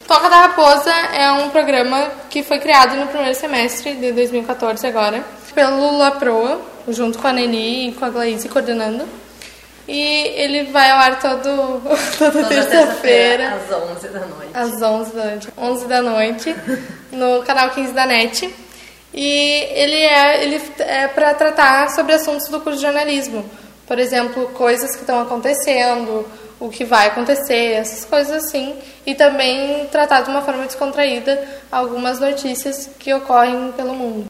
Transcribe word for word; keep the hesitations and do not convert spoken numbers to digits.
Toca da Raposa é um programa que foi criado no primeiro semestre de dois mil e quatorze agora, pelo Laproa, junto com a Nelly e com a Glaise coordenando. E ele vai ao ar todo, toda, toda terça-feira. Às onze da noite. Às onze da noite. onze da noite, no canal quinze da NET. E ele é, ele é para tratar sobre assuntos do curso de jornalismo. Por exemplo, coisas que estão acontecendo, o que vai acontecer, essas coisas assim. E também tratar de uma forma descontraída algumas notícias que ocorrem pelo mundo.